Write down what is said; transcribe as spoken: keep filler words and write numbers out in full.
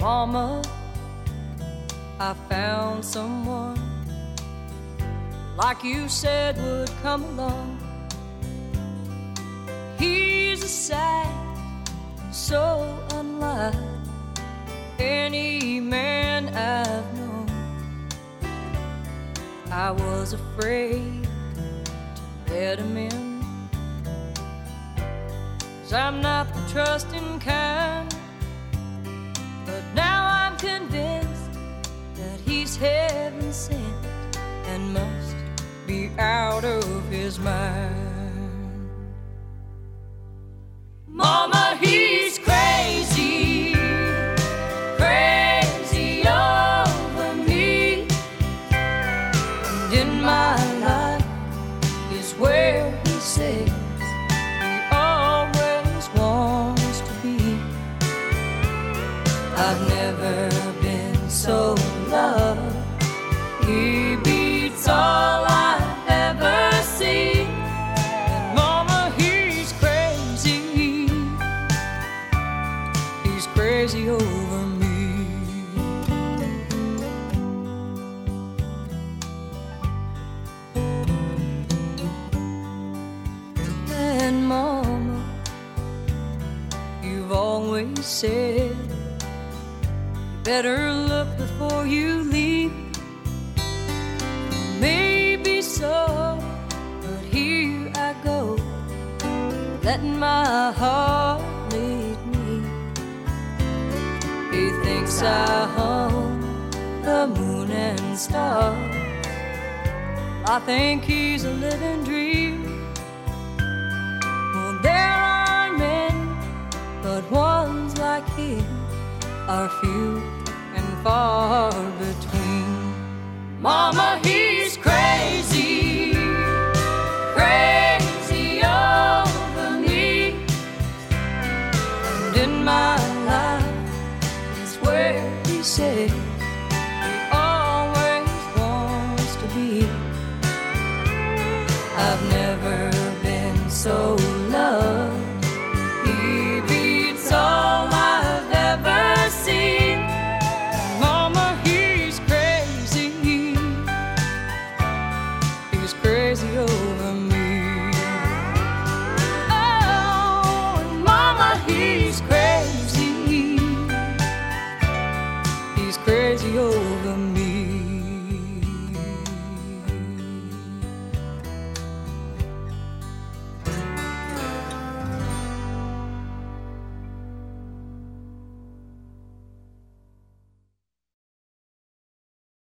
Mama, I found someone like you said would come along. He's a sight so unlike any man I've known. I was afraid to let him in, 'cause I'm not the trusting kind. But now I'm convinced that he's heaven sent and must be out of his mind. Mama, he's crazy, crazy over me. And in my life is where he says he always wants to be. I've never been so loved. He beats all I've ever seen. And Mama, he's crazy. He's crazy over me. And Mama, you've always said better look before you leave. Maybe so, but here I go, letting my heart lead me. He thinks I hung the moon and stars. I think he's a living dream. Well, there are many, but ones like him are few and far between. Mama, he